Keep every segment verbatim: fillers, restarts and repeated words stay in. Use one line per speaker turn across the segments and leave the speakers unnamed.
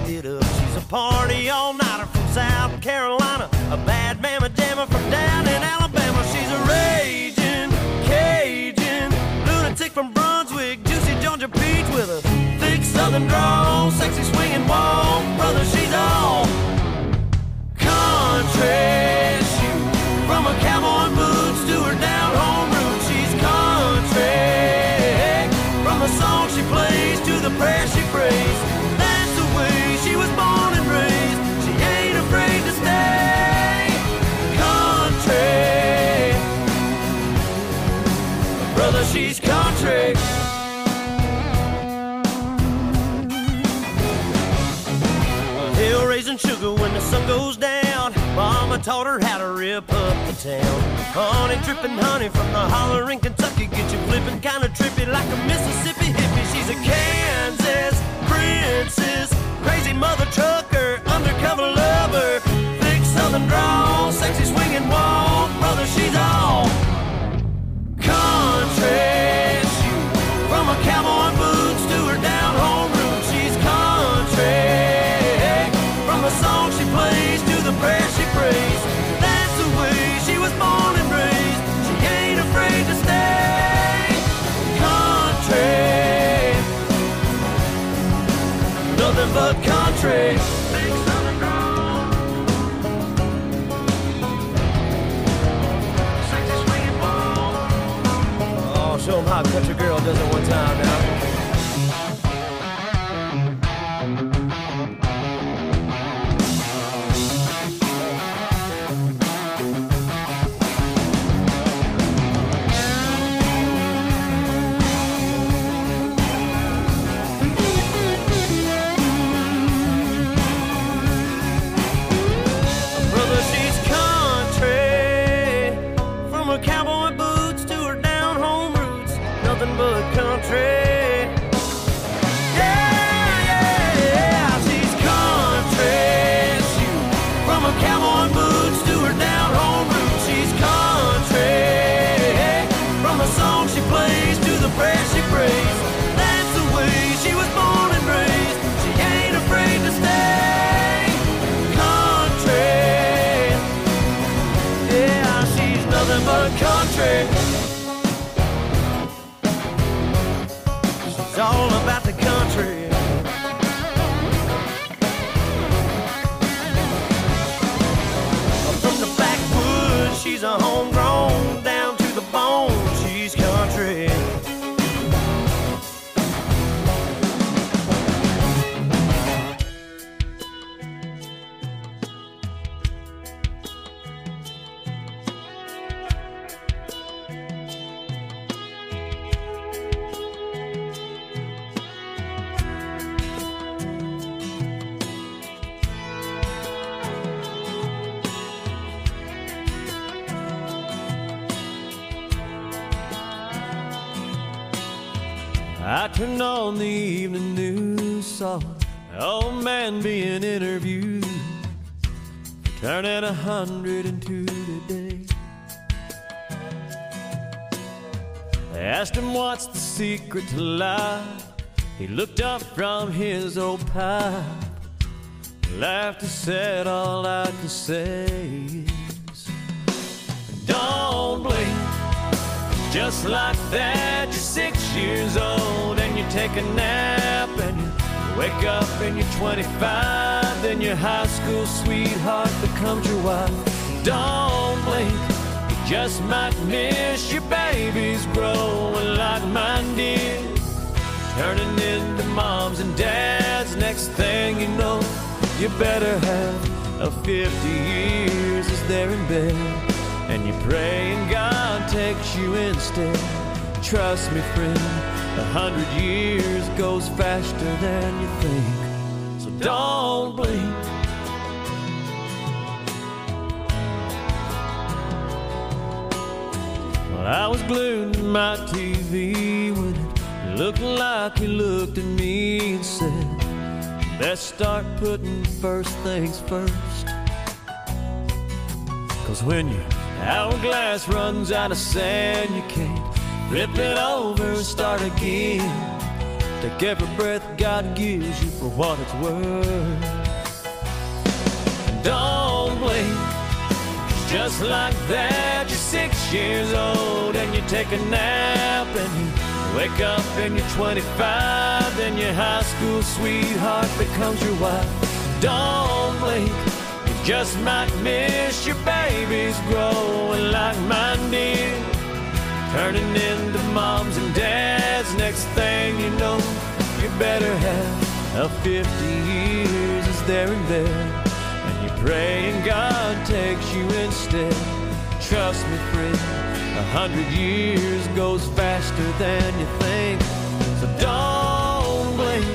it up. She's a party all-nighter from South Carolina, a bad mamma jamma from down in Alabama. She's a raging Cajun lunatic from Brunswick, juicy Georgia peach with a thick southern drawl, sexy swinging walk. Brother, she's all country. Shoot, from her cowboy boots to her down-home roots, she's country. From the song she plays to the prayer she prays, that's the way she was born and raised. She ain't afraid to stay country. Brother, she's country. Hill raising sugar when the sun goes down. Mama taught her how to rip up the town. Honey dripping honey from the holler in Kentucky, get you flipping kinda trippy like a Mississippi hippie. She's a Kansas princess, crazy mother trucker, undercover lover, thick southern drawl, sexy swinging walk. Brother, she's all country. Shoot, from her cowboy boots to her down-home roots, she's country. From the song she plays to the prayer she prays, that's the way she was born and raised. She ain't afraid to stay country. Nothing but country. Oh, show them how a country girl does it one time now. But country, yeah, yeah, yeah, she's country. Shoot, from her cowboy boots to her down-home roots, she's country. From the song she plays to the prayer she prays, that's the way she was born and raised. She ain't afraid to stay country. Yeah, she's nothing but country. It's all about the country. From the backwoods, she's a homegrown, down to the bone, she's country. I turned on the evening news, saw an old man being interviewed, turning a hundred and two today. They asked him what's the secret to life. He looked up from his old pipe, laughed and said, all I can say is, don't blink. Just like that, you're six years old and you take a nap and you wake up and you're twenty-five. Then your high school sweetheart becomes your wife. Don't blink, you just might miss your babies growing like mine did, turning into moms and dads. Next thing you know, you better have a fifty years as they're in bed, and you pray and God takes you instead. Trust me, friend, a hundred years goes faster than you think, so don't blink. Well, I was glued to my T V when it looked like he looked at me and said, best start putting first things first. Cause when your hourglass runs out of sand, you can't flip it over and start again. Take every breath God gives you for what it's worth. Don't blink, 'cause just like that you're six years old and you take a nap and you wake up and you're twenty-five, then your high school sweetheart becomes your wife. Don't blink, you just might miss your babies growing like mine did, turning into moms and dads. Next thing you know, you better have a fifty years is there and there, and you're praying God takes you instead. Trust me, friend, a hundred years goes faster than you think, so don't blink.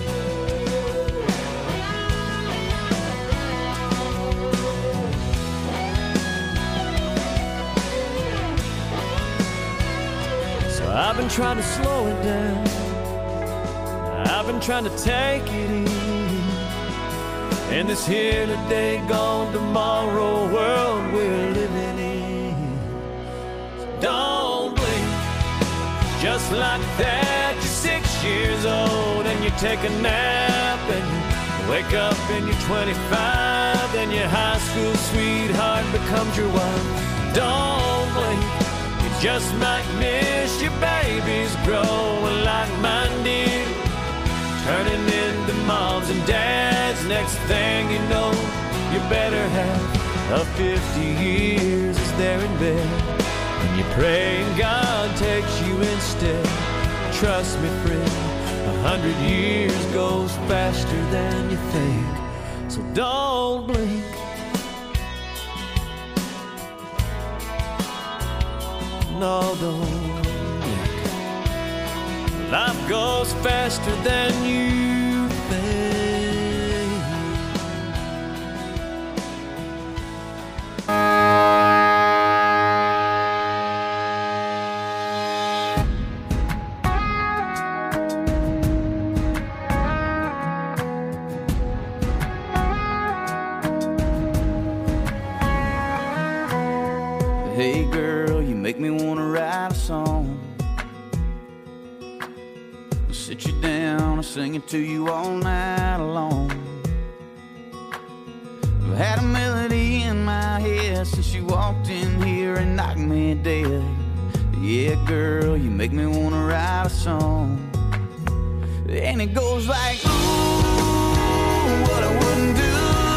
So I've been trying to slow it down, I've been trying to take it easy in this here today, gone tomorrow world we're living in. So don't blink, just like that you're six years old and you take a nap and you wake up and you're twenty-five, then your high school sweetheart becomes your wife. Don't blink, you just might miss your babies growing like mine did, turning into moms and dads. Next thing you know, you better have a fifty years is there in bed, and you're praying God takes you instead. Trust me, friend, a hundred years goes faster than you think, so don't blink. No, don't blink. Life goes faster than you think.
Hey girl, you make me wanna write a song, sit you down and sing it to you all night long. I've had a melody in my head since you walked in here and knocked me dead. Yeah, girl, you make me wanna write a song, and it goes like, ooh, what I wouldn't do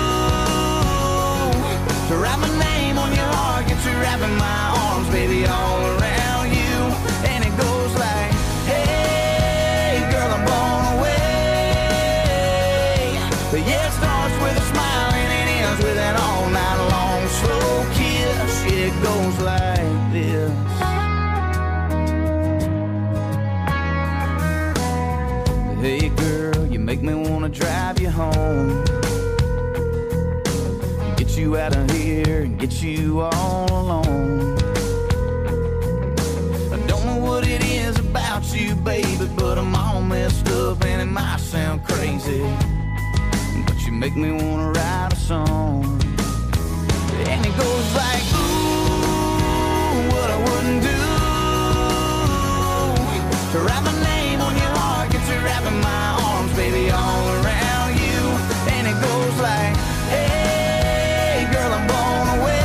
to write my name on your heart, get you wrapping my arms, baby, all around you. And it goes like, hey, girl, I'm blown away. But yeah, it starts with a smile and it ends with an all night long slow kiss. It goes like this. Hey, girl, you make me wanna drive you home, get you out of here and get you all alone. I don't know what it is about you, baby, but I'm all messed up and it might sound crazy, but you make me wanna write a song, and it goes like, ooh, what I wouldn't do to write my name on your heart, get you wrapping my arms, baby, all around you. And it goes like, hey, girl, I'm blown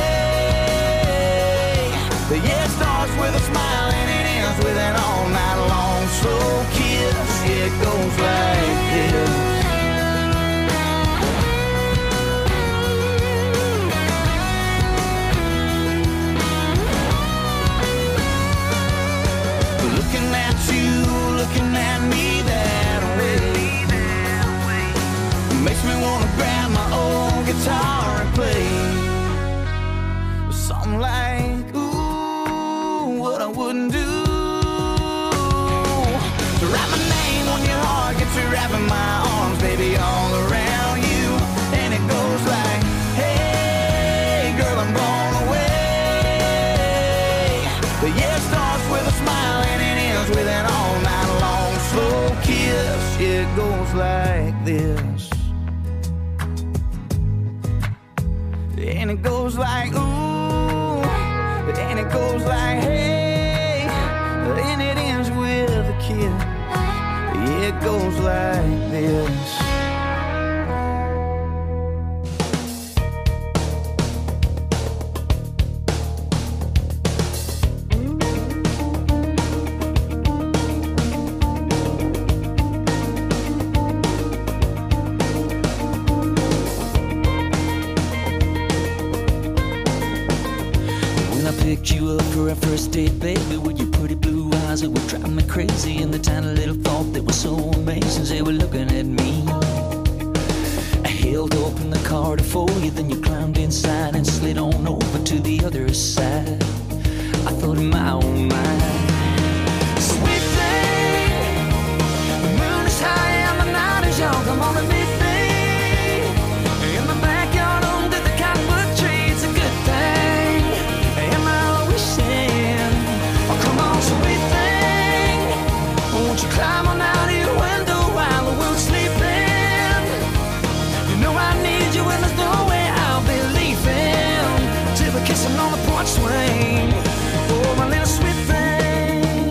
away. But yeah, it starts with a smile and it ends with an all night long slow kiss. Yeah, it goes like this. Looking at you, looking at me that way, makes me wanna grab my old guitar and play something like, ooh, what I wouldn't do to write my name on your heart, get you wrapping my arms, baby, all around you. And it goes like, hey, girl, I'm blown away. But yeah, it starts with a smile and it ends with an all night long slow kiss. Yeah, it goes like this. And it goes like, ooh, and it goes like, hey, and it ends with a kiss. Yeah, it it goes like this.
Picked you up for our first date, baby, with your pretty blue eyes that were driving me crazy, and the tiny little thought that was so amazing, they were looking at me. I held open the car to for you, then you climbed inside and slid on over to the other side. I thought in my own mind, sweet thing, the moon is high and the night is young, come on and meet me in the backyard under the cottonwood tree. It's a good thing. Oh, come on, sweet thing, won't you climb on out of your window while the world's sleeping? You know I need you and there's no way I'll be leaving till we're kissing on the porch swing. Oh, my little sweet thing.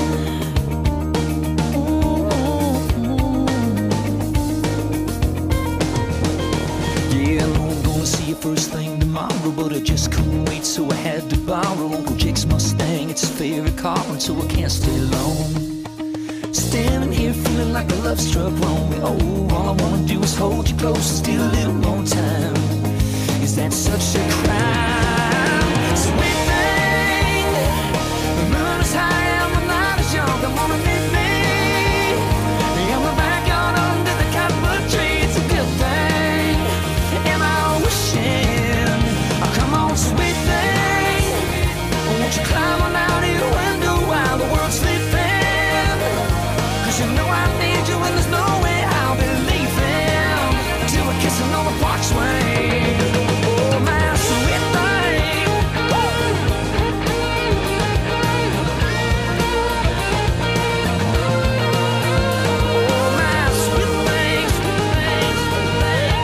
Yeah, I know I'm gonna see you first thing tomorrow, but I just couldn't wait, so I had to borrow Uncle Jake's Mustang. It's his favorite car, and so I can't stay long. Standing here feeling like a love struck wrong. Oh, all I wanna do is hold you close and steal a little more time. Is that such a crime? Sweet thing, the moon is high and the night is young. Come on and meet me in the backyard under the cottonwood tree. It's a good thing. Am I wishing? Oh, come on, sweet thing, won't you climb on out of your window while the world's sleeping? Cause you know I need you and there's no way I'll be leaving till we're kissing on the porch swing. Oh, my sweet thing. Oh, my sweet thing, sweet thing, sweet thing,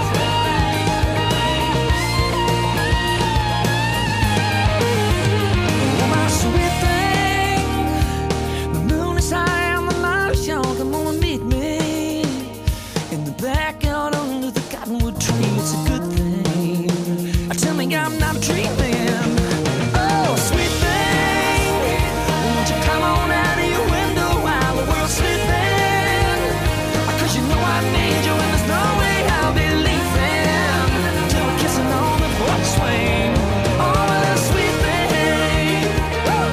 oh, my sweet thing. The moon is high and the night is young. Come on and meet me in the backyard under the cottonwood tree. It's a good thing. Tell me I'm not dreaming. Oh, sweet thing, won't you come on out of your window while the world's sleeping? Cause you know I need you and there's no way I'll be leaving till we're kissing on the porch swing. Oh, that sweet thing. Woo!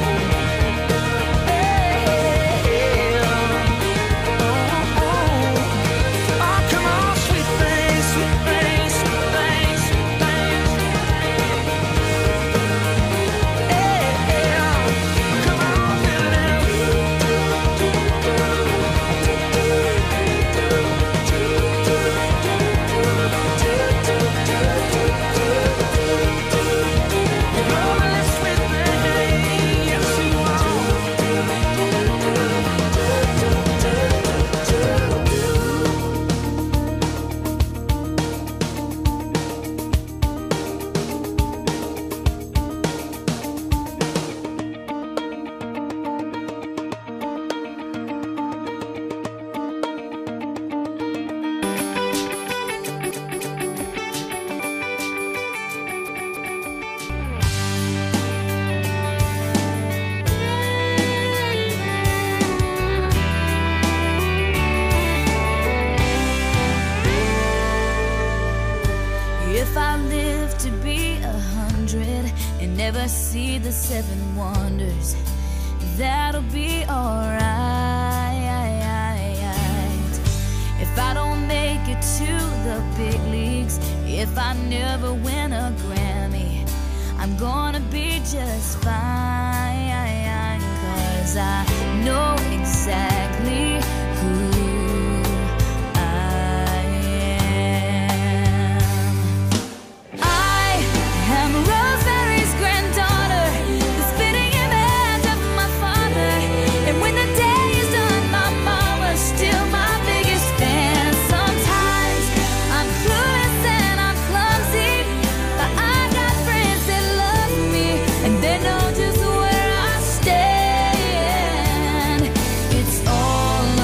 Hey, oh, oh. Oh, come on, sweet thing, sweet thing, sweet thing, sweet thing. Hey, come on,
If I live to be a hundred and never see the seven wonders, that'll be alright. If I don't make it to the big leagues, if I never win a Grammy, I'm gonna be just fine. Cause I know exactly who all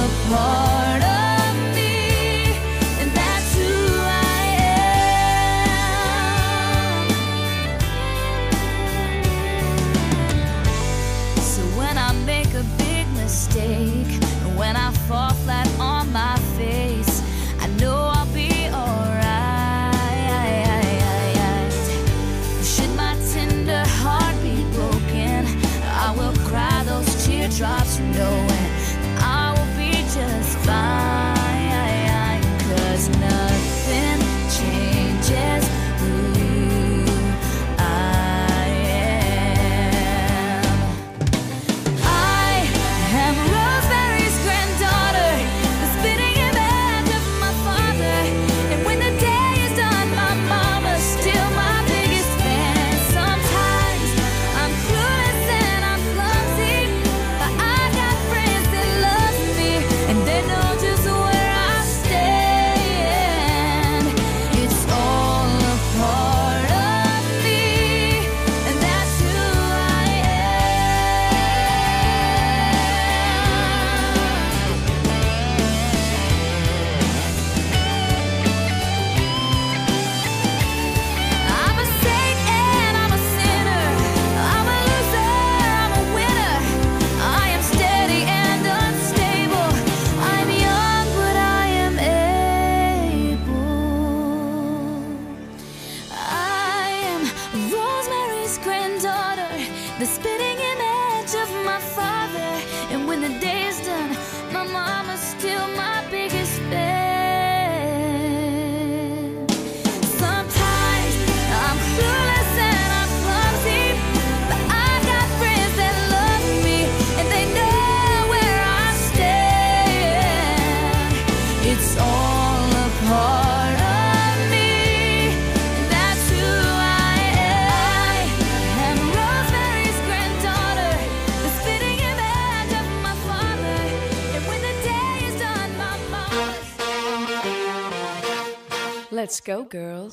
Let's go, girls.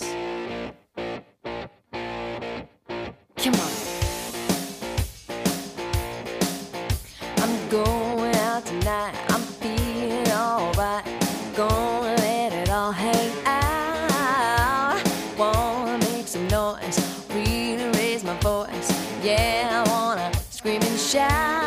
Come on. I'm going out tonight. I'm feeling alright. Gonna let it all hang out. Wanna make some noise, really raise my voice. Yeah, I wanna scream and shout.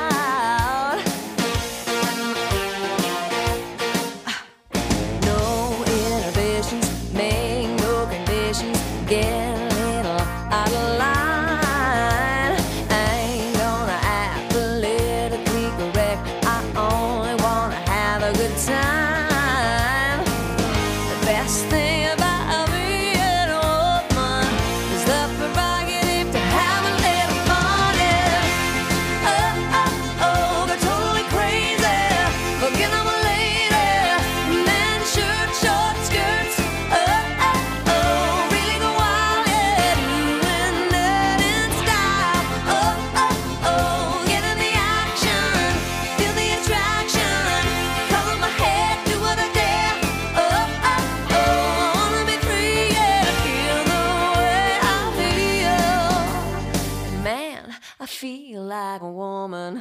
Get a little out of line. I ain't gonna act politically correct. I only wanna have a good time. The best thing about being a woman is the prerogative to have a little fun. Yeah. Oh, oh, oh, they're totally crazy. Forget I'm a lady. Men, shirt, short skirts. Oh, oh, oh. I feel like a woman.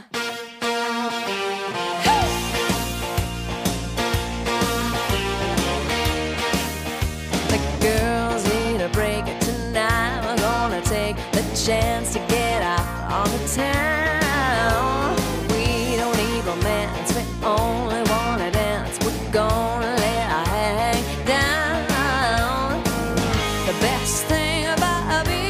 Hey! The girls need a break tonight. We're gonna take the chance to get out on the town. We don't need romance, we only wanna dance. We're gonna let our hang down. The best thing about being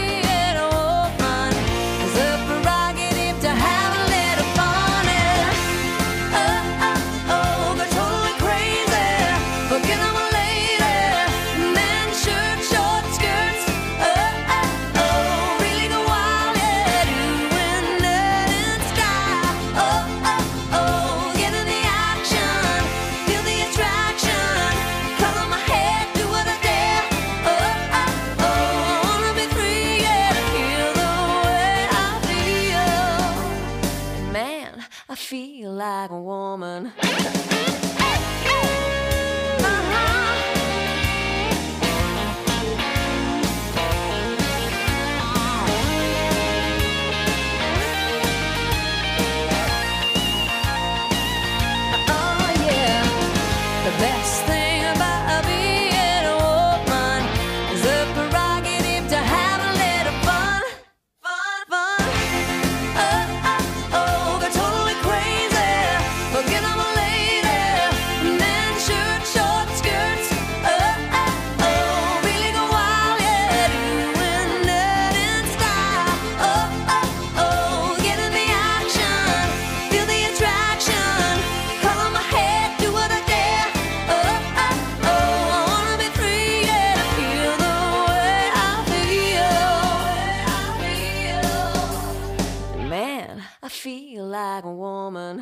I feel like a woman. I feel like a woman.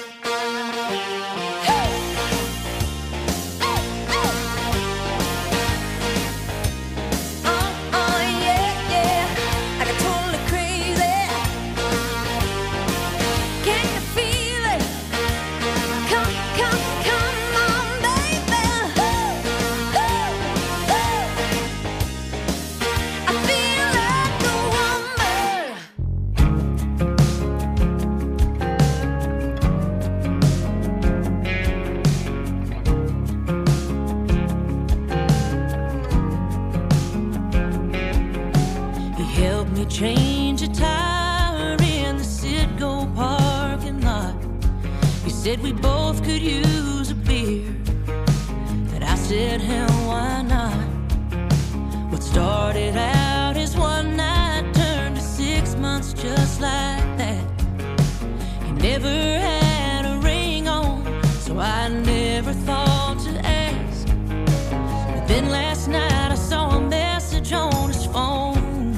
Change a tire in the Citgo parking lot. You said we both could use a beer, and I said, hell, why not? What started out as one night turned to six months just like that. He never had a ring on, so I never thought to ask. But then last night I saw a message on his phone.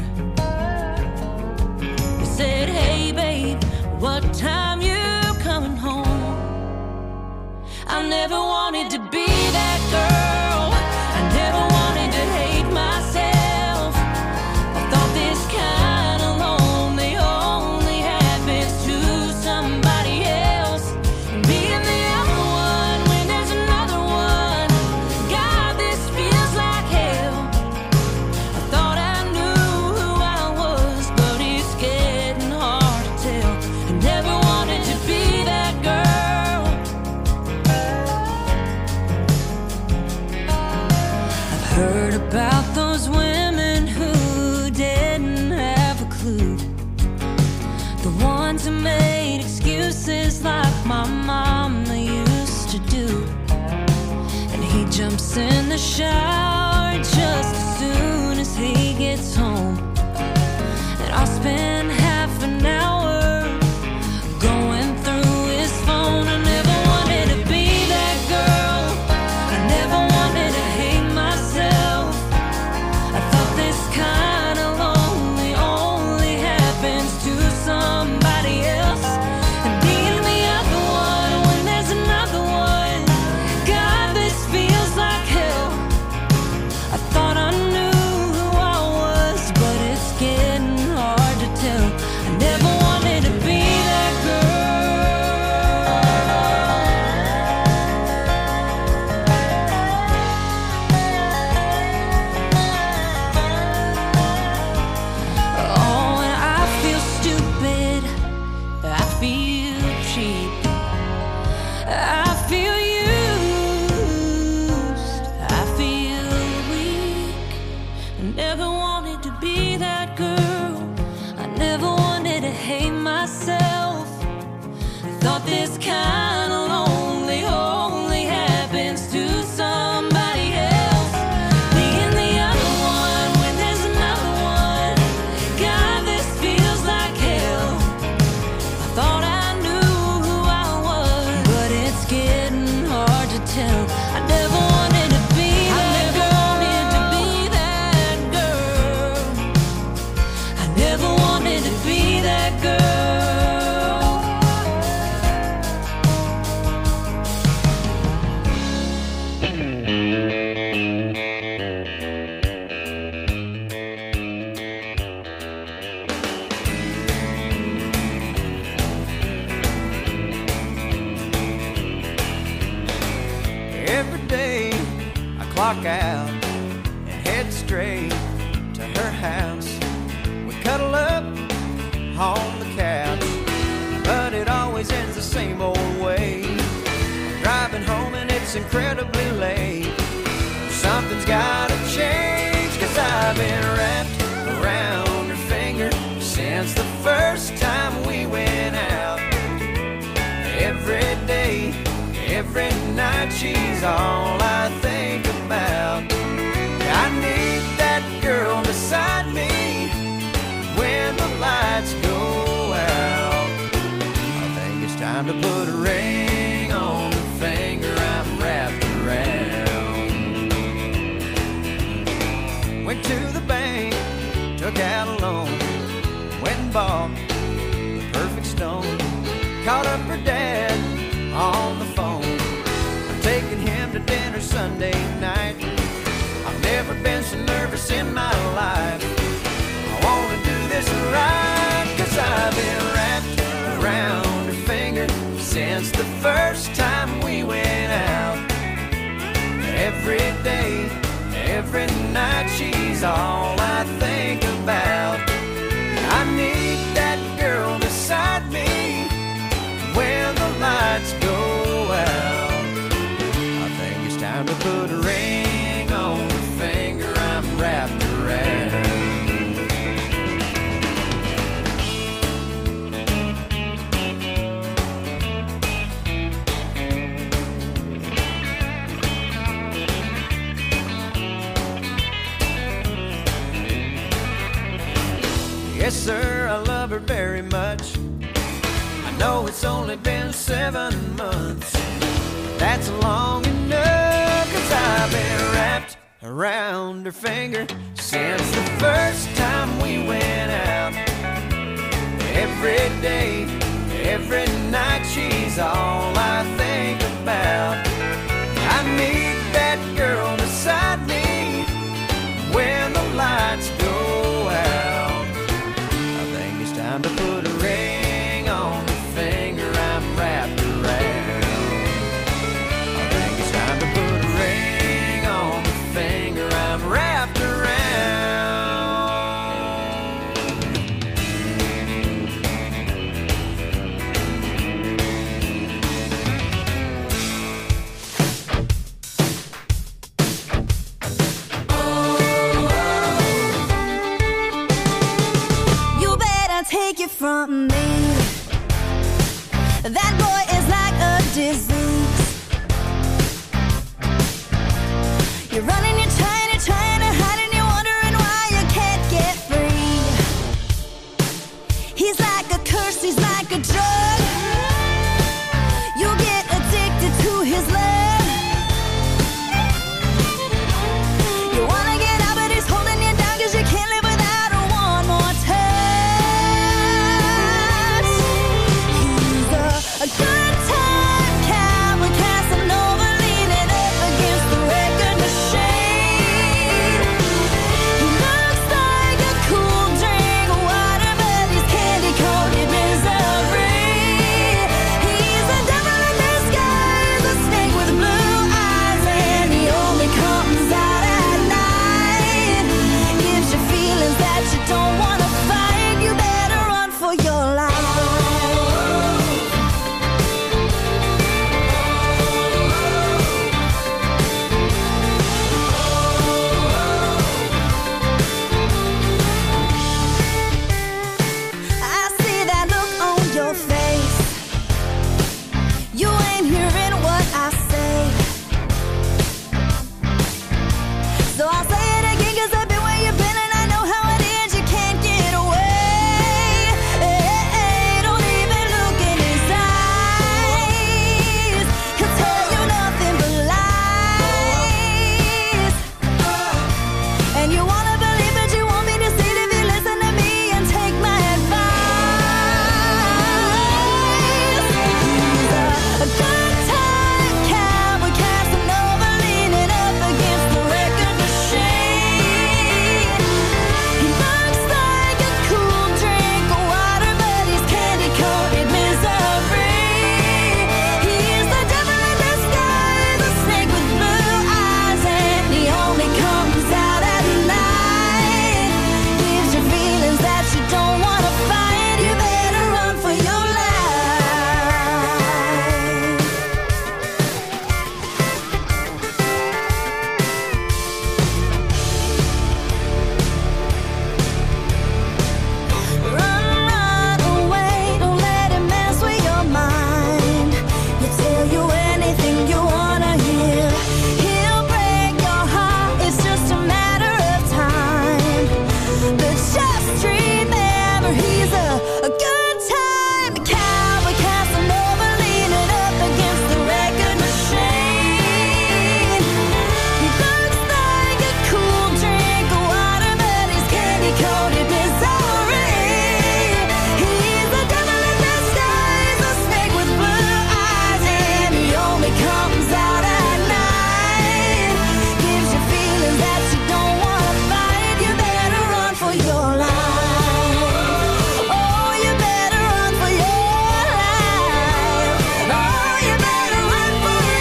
Said, hey babe, what time you coming home? I never wanted to be that girl. I never wanted to hate myself. I thought this kind of lonely only happens to somebody else. And being the other one when there's another one, God, this feels like hell. about those women who didn't have a clue. The ones who made excuses like my mama used to do. And he jumps in the shower just as soon as he gets home. And I'll spend half an hour going through his phone. I never wanted to be that girl. I never wanted to hate myself. I thought this kind of lonely only happens to somebody else. And being the other one when there's another one, God, this feels like hell. I thought I knew who I was, but it's getting hard to tell. I never wanted to be that Oh, and I feel stupid. I feel cheap. I feel used. I feel weak. I never wanted to be that girl. I never wanted to hate myself. I thought this kind of lonely only happens to somebody else. Being the other one when there's another one. God, this feels like hell. I thought I knew who I was, but it's getting hard to tell. I never wanted to be that girl. Wanted to be that girl. I never wanted to be that girl.
Every day I clock out and head straight to her house. We cuddle up on the couch, but it always ends the same old way. I'm driving home and it's incredibly late. Something's gotta change, cause I've been wrapped around her finger since the first time we went out. Every day, every night, she's all I think about. I need that girl beside me when the lights go out. I think it's time to put a ring on the finger I'm wrapped around. Went to the bank, took out a loan, went and bought the perfect stone. Called up her dad on the phone. I'm taking him to dinner Sunday night. I've never been so nervous in my life. I wanna do this right, cause I've been wrapped around her finger since the first time we went out. Every day, every night, she's all I think about. I need that girl beside me when the lights go out. I think it's time to put a ring on the finger I'm wrapped around. Yes, sir, I love her very much. I know it's only been seven months. That's long enough, cause I've been wrapped around her finger since the first time we went out. Every day, every night, she's all I think about. I need that girl beside me when the lights go out. I think it's time to put a ring on the finger I'm wrapped around. I think it's time to put a ring on the finger I'm wrapped around.
from me. That boy is like a disease. You're running, you're trying, you're trying to hide, and you're wondering why you can't get free. He's like a curse, he's like a drug. You'll get addicted to his love. You wanna get out, but he's holding you down, 'cause you can't live without her one more touch. He's a, a good time cowboy, Casanova, leaning up against the record machine. He looks like a cool drink of water, but he's candy-coated misery. He's a devil in disguise, a snake with blue eyes, and he only comes out at night. Gives you feelings that you don't want to fight. You better run for your life. I see that look on your face. You ain't hearing what I say. So I'll say it again, 'cause I've been where you've been, and I know how it is. You can't get away. Don't even look in his eyes. He'll tell you nothing but lies. And you wanna believe, but you won't be deceived if you listen to me and take my advice. He's a, a good time cowboy, Casanova, leaning up against the record machine. He looks like a cool drink of water, but he's candy-coated misery. He's the devil in disguise, a snake with blue eyes, and he only comes out at night. Gives you feelings that you don't want to fight. You better run for your life. Run, run away, don't let him mess with your mind. He'll tell you anything you wanna hear. He'll break your heart, it's just a matter of time. But just remember, he's a, a good time cowboy, Casanova, leaning up against the record machine. He looks like a cool drink of water, but he's candy-coated misery. He's a devil in disguise, a snake with blue eyes, and he only comes out at night. Gives you feelings that you don't want to fight. You better run for your life. Oh, you better run for your life. Oh, you better run for your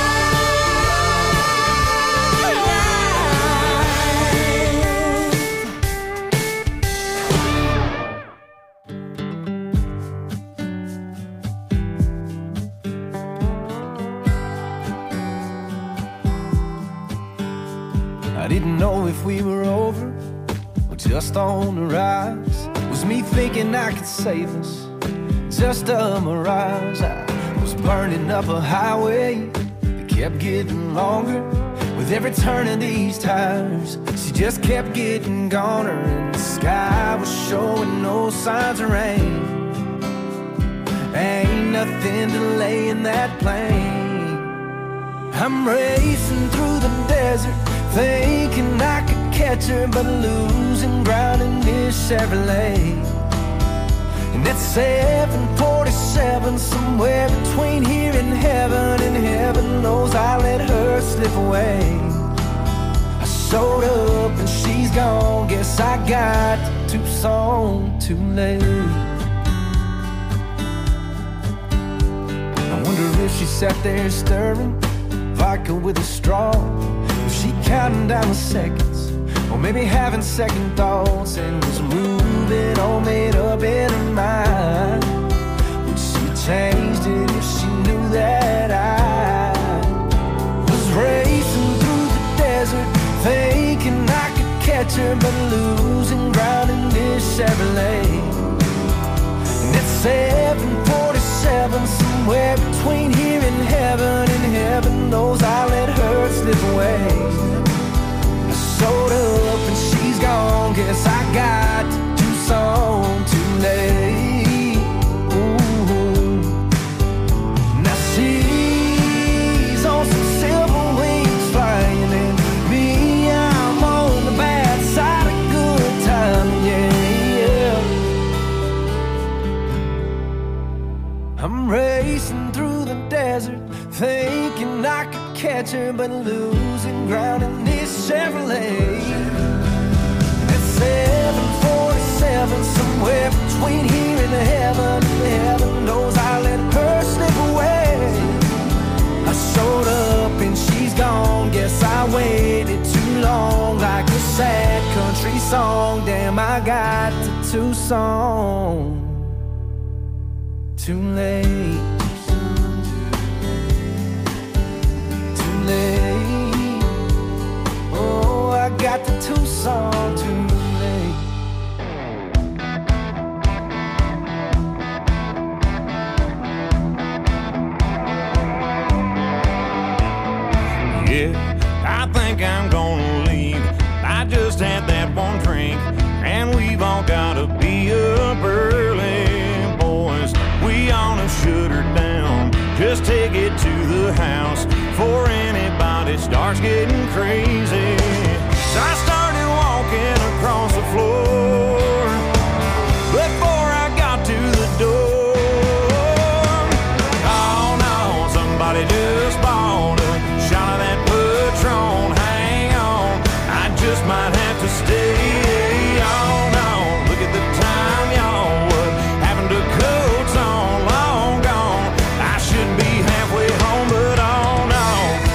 I didn't know if we were over or just on the rise. Was me thinking I could save us just a mirage? I was burning up a highway that kept getting longer. With every turn of these tires, she just kept getting goner, and the sky was showing no signs of rain. Ain't nothing delaying that plane. I'm racing through the desert, thinking I could catch her, but losing ground in this Chevrolet. And it's seven forty-seven, somewhere between here and heaven, and heaven knows I let her slip away. I showed up and she's gone, guess I got to Tucson too late. I wonder if she sat there stirring vodka with a straw. Was she counting down the seconds, or maybe having second thoughts, and was moving all made up in her mind? Would she have changed it if she knew that I was racing through the desert, thinking I could catch her, but losing ground in this Chevrolet? seven forty-seven, somewhere between here and heaven, and heaven knows I let her slip away. I showed up and she's gone, guess I got to do Tucson too late. Ooh. Now she's on some silver wings flying, and me, I'm on the bad side of good time, yeah, yeah. I'm racing through the desert, thinking I could catch her, but losing ground in this Chevrolet. At seven forty-seven, somewhere between here and heaven, heaven knows I let her slip away. I showed up and she's gone, guess I waited too long, like a sad country song. Damn, I got to Tucson too late. Too late. Oh, I got to Tucson too late.
Yeah, I think I'm gonna leave. I just had that one drink, and we've all gotta be up early. Boys, we ought to shut her down. Just take it to the house before anybody starts getting crazy. So I started walking across the floor before I got to the door. Oh no, somebody just bought a shot of that Patron. Hang on, I just might have to stay. Oh no, look at the time, y'all. What happened to coats on? Long gone. I should be halfway home, but oh no.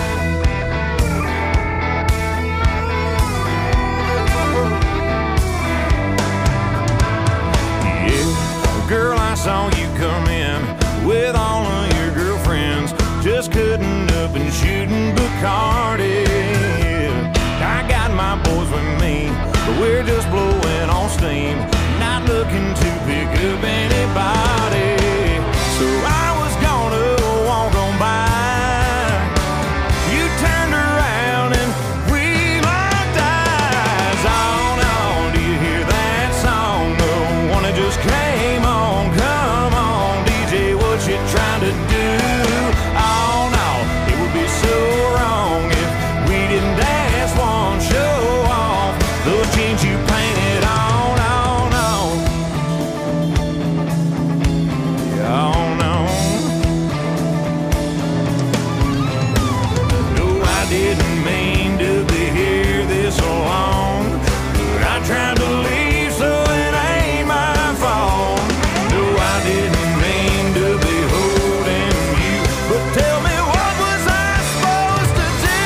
Yeah, girl, I saw you come in with all of your girlfriends, just cutting up and shooting Bacardi. I got my boys with me, but we're just blowing on steam, not looking to pick up anybody. So I was gonna walk on by. You turned around and we locked eyes. Oh no, do you hear that song? The one that just came on. Come on, D J, what you trying to do? Oh no, it would be so wrong if we didn't dance one, show off those jeans you painted on. Oh no, oh no. No, I didn't mean to be here this long, but I tried to leave, so it ain't my fault. No, I didn't mean to be holding you, but tell me, what was I supposed to do?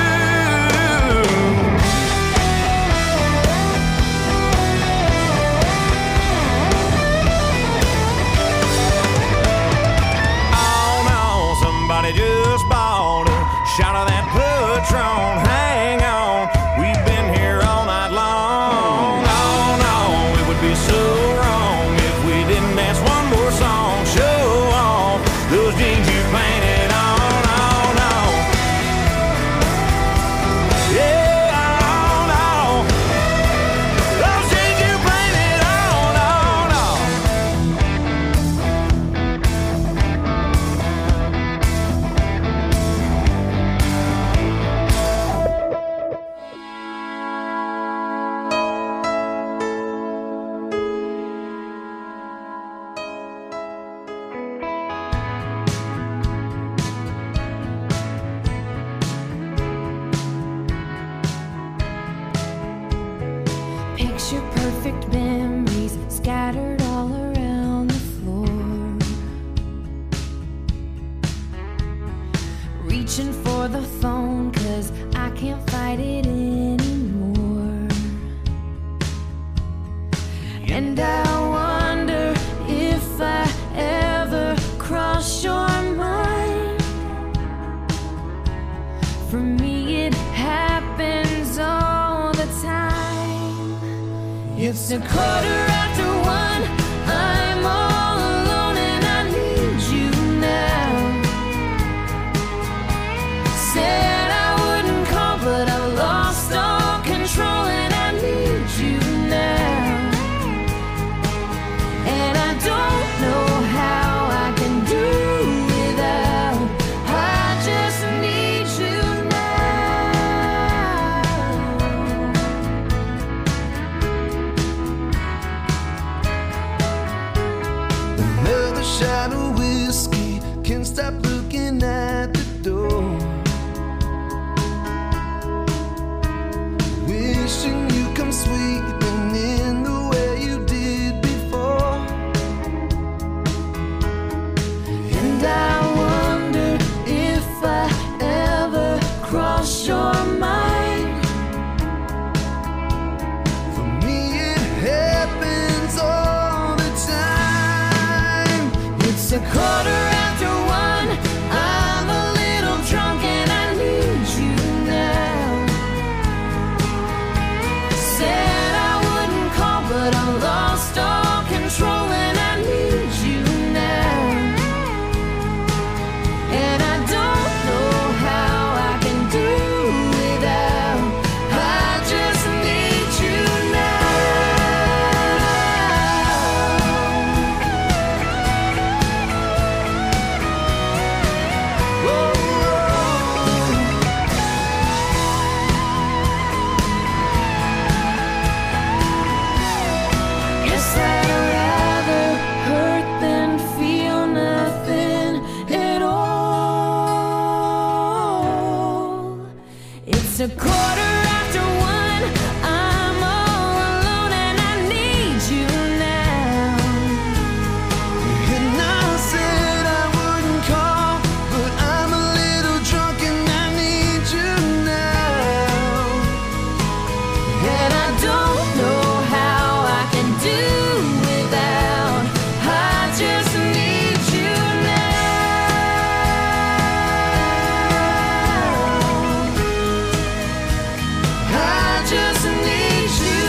Oh no, somebody just bought a shot of that Patron. Hang on, we've been here all night long. Oh no, it would be so wrong if we didn't dance one more song. Show off those jeans you painted on. Oh no, yeah, oh no, those jeans you painted on. Oh no.
Picture perfect memories scattered all around the floor. Reaching for the phone, cause I can't fight it anymore. And I wonder if I ever cross your mind. For me, it happens all the time. It's a quarter after one, I'm all alone.
sweeping in the way you did before.
And I wonder if I ever cross your mind.
For me it happens all the time.
It's a quarter after one. I'm a little drunk and I need you now. Said I wouldn't call, but I lost all control and I need you now. And I don't know how I can do without. I just need you now. Guess I'd rather hurt than feel nothing at all. It's a quarter after one. I'm all alone and I need you now.
And I said I wouldn't call, but I'm a little drunk and I need you now.
And I don't know how I can do without. I just need you now. I just need you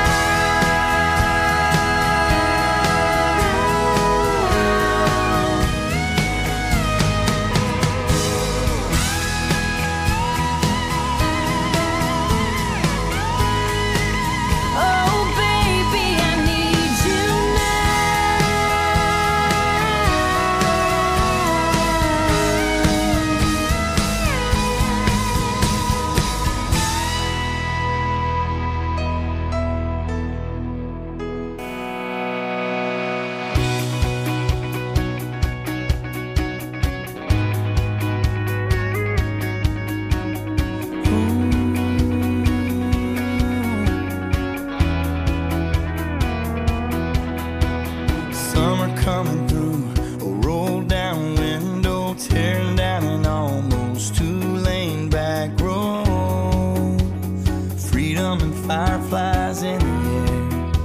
now. Oh, baby, I need you
Summer coming through, a roll down window, tearing down an almost two-lane back road. Freedom and fireflies in the air.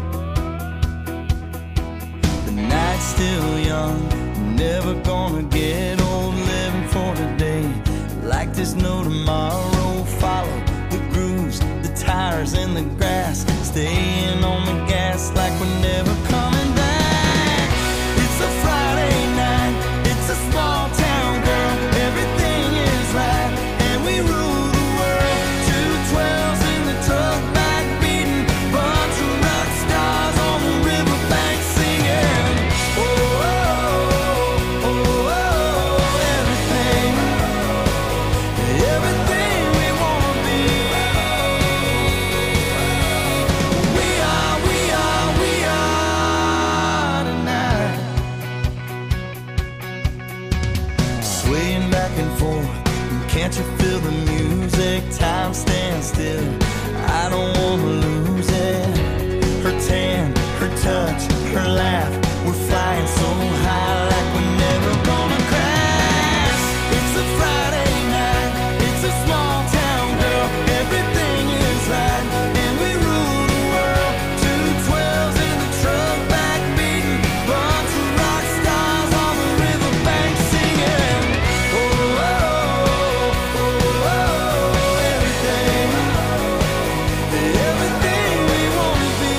The night's still young, never gonna get old. Living for today, like there's no tomorrow. Follow the grooves, the tires in the grass, staying on the gas like we're never coming back. It's a Friday night, it's a small town, girl. Everything is right, and we rule the world. Two twelves in the truck back beating, bunch of rock stars on the riverbank singing. Oh, oh, oh, oh, oh, everything, everything we wanna be. We are, we are, we are tonight. Swaying back and forth, can't you feel the music? Time stands still, I don't wanna lose it. Her tan, her touch, her laugh, we're flying so high like we're never gonna crash. It's a Friday night, it's a small town, girl. Everything is right, and we rule the world. Two twelves in the truck back beating, bunch of rock stars on the riverbank singing. Oh, oh, oh, oh, oh, everything, everything we wanna be.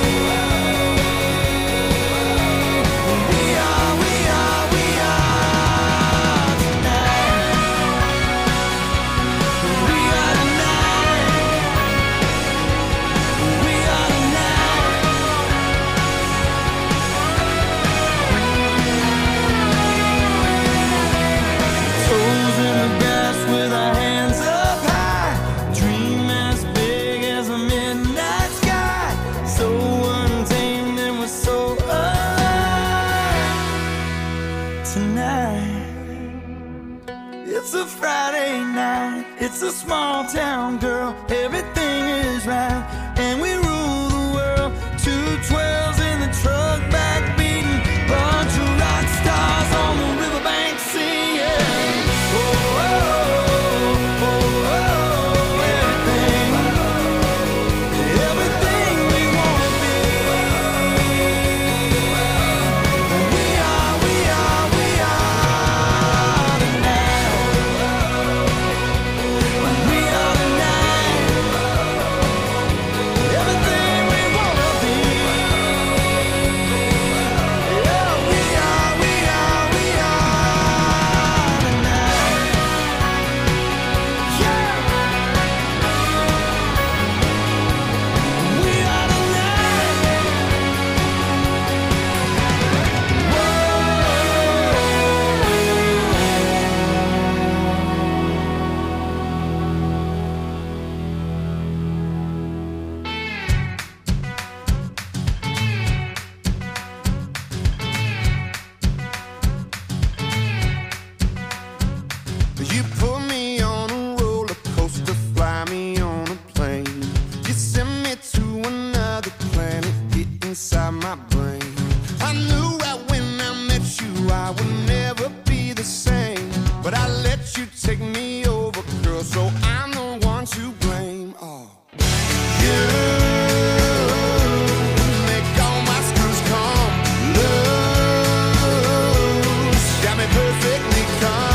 We are, we are, we are tonight. We are tonight. We are tonight. Toes in the grass with our hands up high. Dream as big as a midnight sky. So untamed and we're so alive tonight. It's a Friday night, it's a small town, girl. Everything is right, and we rule
another planet get inside my brain. I knew right when I met you I would never be the same, but I let you take me over, girl, so I'm the one to blame. Oh, you make all my screws come loose, got me perfectly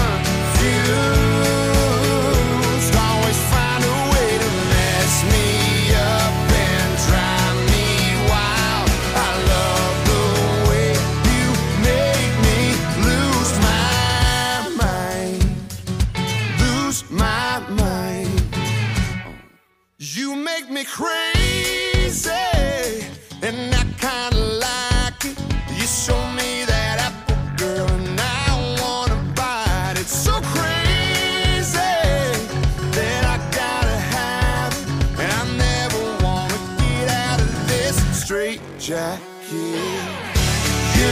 confused. Always find a way to mess me up and drive me wild. I love the way you make me lose my mind, lose my mind. You make me crazy, and I kinda like it. You show me that apple, girl, and I wanna bite it. So crazy that I gotta have it, and I never wanna get out of this straight jacket. You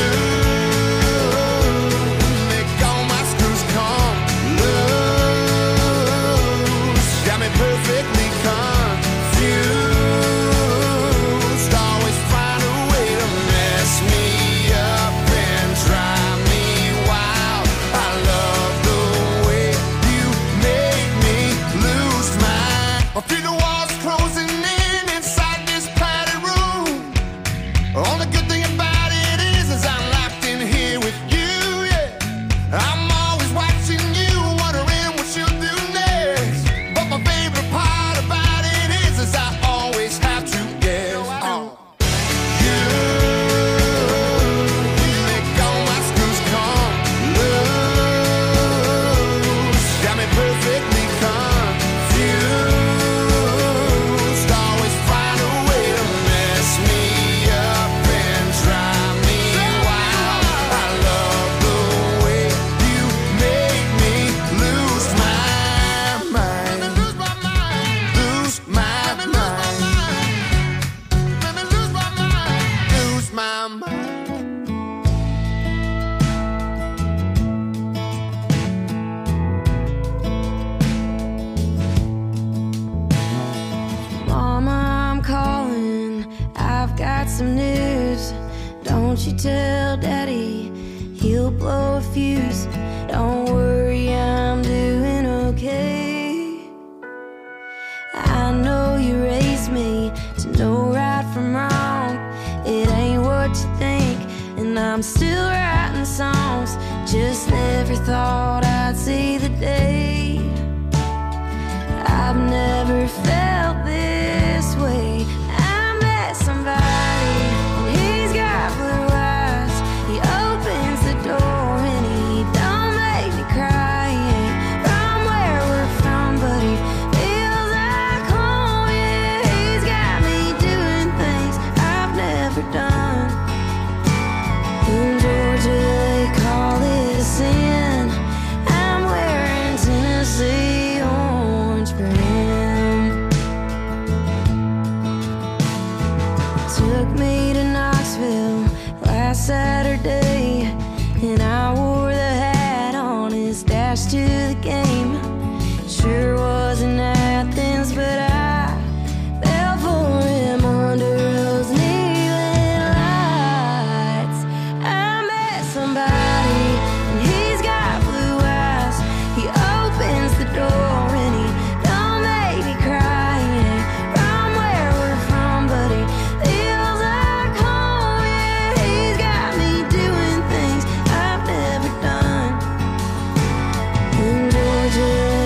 make all my screws come loose, got me perfectly confused. Always find a way to mess me up and drive me wild. I love the way you make me lose my. I feel the walls closing in inside this padded room. Only good thing about it is, is I'm locked in here with you, yeah. I'm always watching you, wondering what you'll do next. But my favorite part about it is, is I always have to guess. Oh. You make all my screws come loose, got me perfectly confused. Always find a way to mess me up and drive me wild. I love the way you make me lose my mind, lose my mind, lose my mind, lose my mind, lose my mind.
Mama, I'm calling. I've got some news. Don't you tell Daddy, he'll blow a fuse. Don't worry, I'm doing okay. I know you raised me to know right from wrong. It ain't what you think, and I'm still writing songs. Just never thought I'd see the day. I've never felt this way. I met somebody, and he's got blue eyes. He opens the door and he don't make me cry. He ain't from where we're from, but he feels like home. Yeah, he's got me doing things I've never done. In Georgia they call it a sin. I'm wearing Tennessee orange for him. Took me to Knoxville last Saturday, and I wore the hat on his dash to the game. Sure wasn't Athens, but I fell for him under those neon lights. I met somebody, and he's got blue eyes. He opens the door and he don't make me cry. He ain't from where we're from, but he feels like home. Yeah, he's got me doing things I've never done. In Georgia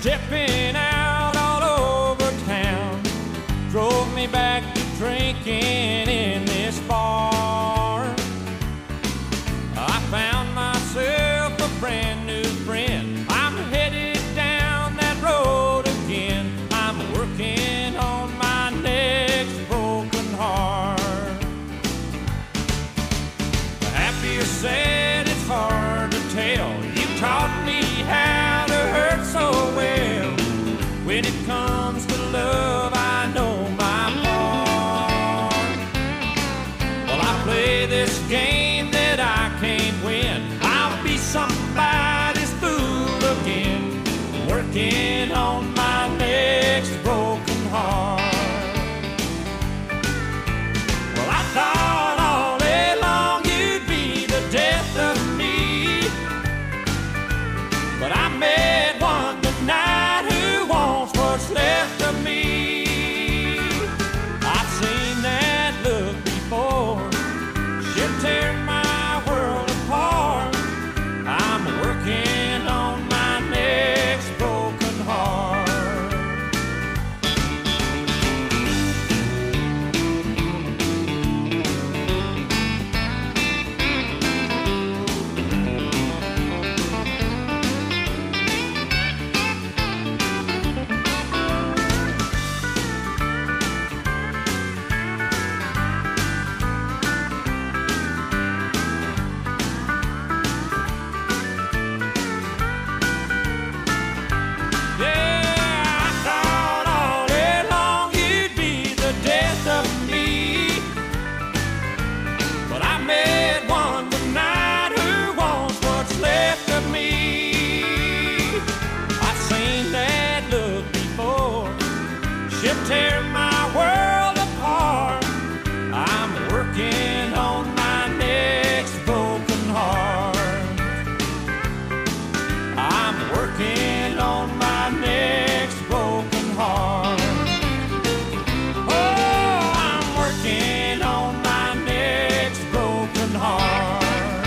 stepping out all over town drove me back to drinking in this bar. I found myself a brand new friend. I'm headed down that road again. I'm working on my next broken heart. Happy or sad, it's hard to tell. You taught me how to hurt so well. When it comes to love, I know my part. Well, I play this game that I can't win. I'll be somebody's fool again, working on my next broken heart. Well, I thought all day long you'd be the death of me, but I met one tonight who wants what's left of me. I've seen that look before. She'll tear my world apart. I'm working on my next broken heart. Yeah, I thought all day long you'd be the death of me, but I met one tonight who wants what's left of me. I've seen that look before. She'll tear my world apart. I'm working on my next broken heart. I'm working on my next broken heart. Oh, I'm working on my next broken heart.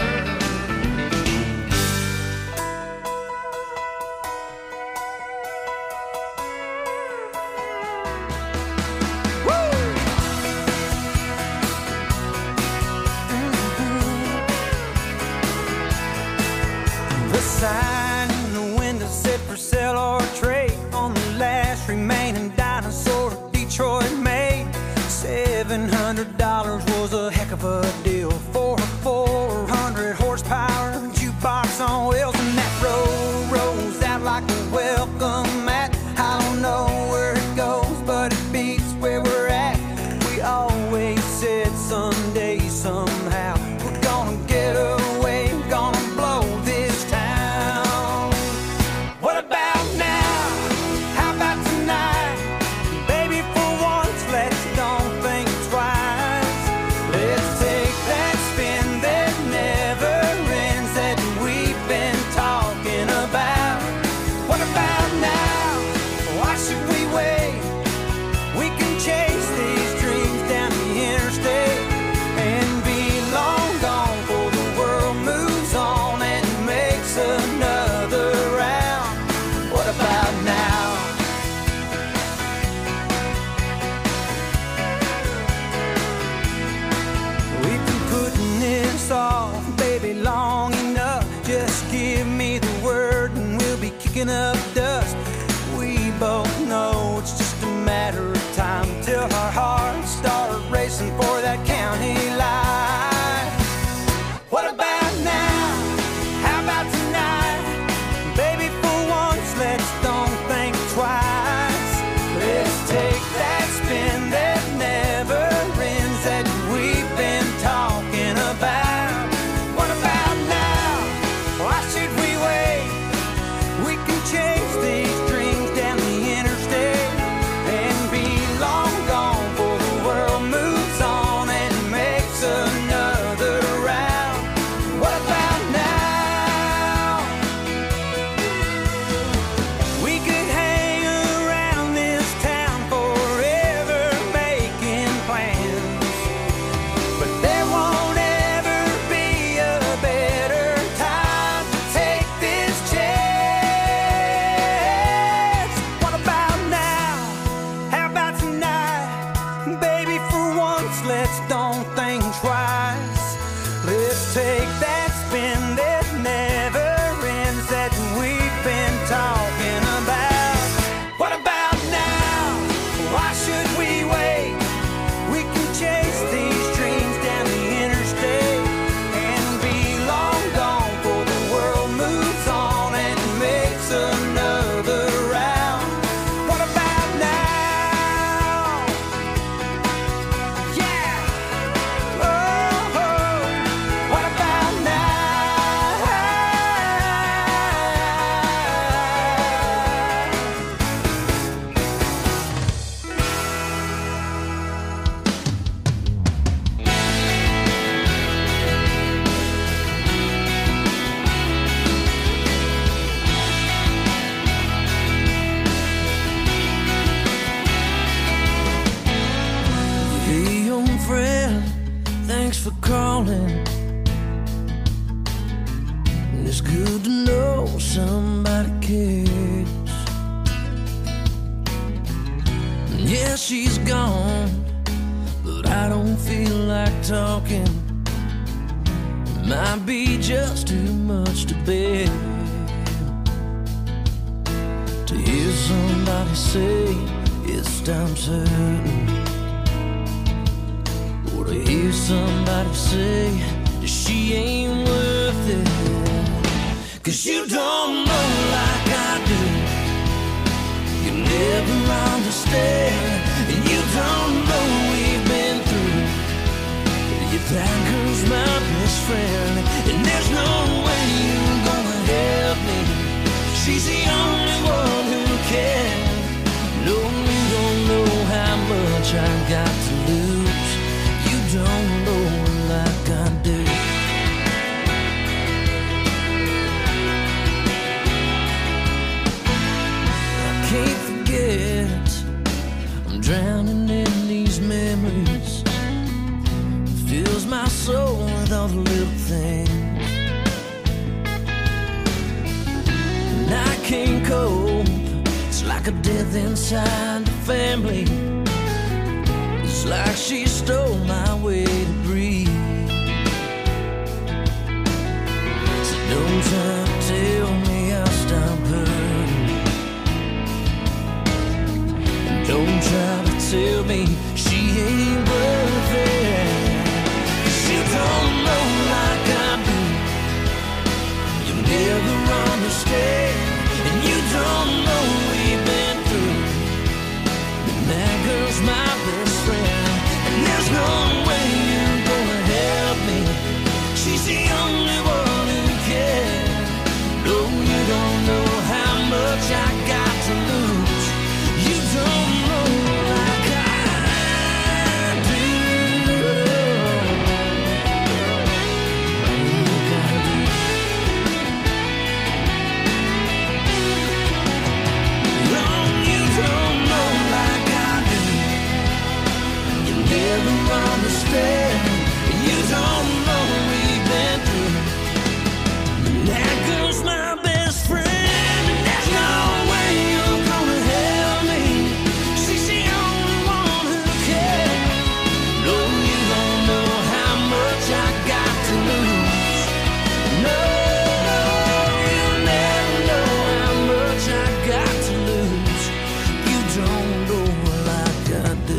The sign in the window said for sale or trade on the last remaining dinosaur Detroit made. Seven hundred dollars was a heck of a deal for a four hundred horsepower jukebox on wheels, and that road rolls out like a welcome mat. I don't know where it goes, but it beats where we're at. We always said someday, somehow, we're gonna get away, gonna blow this town. What about now? How about tonight? Baby, for once, let's don't think twice. Let's take that spin that never ends that we've been talking about. What about now? Why should we wait? We can chase these dreams down the interstate and be long gone before the world moves on and makes another round. What about now? We've been putting this off, baby, long enough. Just give me the word and we'll be kicking up dust. We both know it's just a matter of time till our hearts start racing for that county line. What about now? How about tonight? Baby, for once, let's don't think twice. Let's take that spin that never ends that we've been talking about. What about now? Why should we wait? We can chase for calling. And it's good to know somebody cares. Yeah, she's gone, but I don't feel like talking. It might be just too much to bear. To hear somebody say it's time certain, or to hear somebody say that she ain't worth it. Cause you don't know like I do, you never understand, and you don't know we've been through. If that girl's my best friend, and there's no way you're gonna help me. She's the only one who can. No, you don't know how much I got to lose. You don't know like I do. I can't forget, I'm drowning in these memories. It fills my soul with all the little things. And I can't cope, it's like a death inside the family. It's like she stole my way to breathe. So don't try to tell me I'll stop hurting, and don't try to tell me she ain't worth it. 'Cause you don't know like I do, you never understand, and you don't know we've been through. And that girl's my best friend, and there's no way you're gonna help me. She's the only one who can. No, you don't know how much I got to lose. You don't know like I do. Never understand, and you don't know we've been through. That girl's my best friend, and there's no way you're gonna help me. She's the only one who can. No, you don't know how much I got to lose. No, you never know how much I got to lose. You don't know like I do.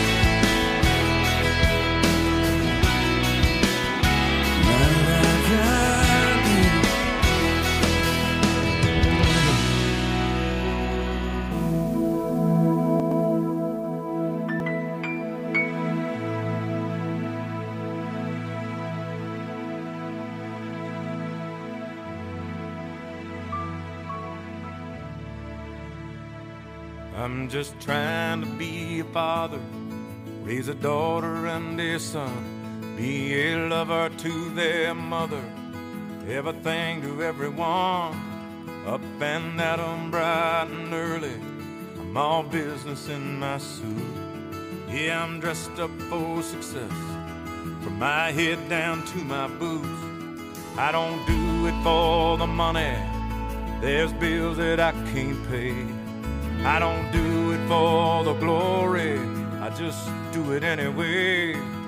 I'm just trying to be a father, raise a daughter and a son, be a lover to their mother, everything to everyone, up and at 'em bright and early. I'm all business in my suit. Yeah, I'm dressed up for success, from my head down to my boots. I don't do it for the money, there's bills that I can't pay. I don't do it for the glory, I just do it anyway.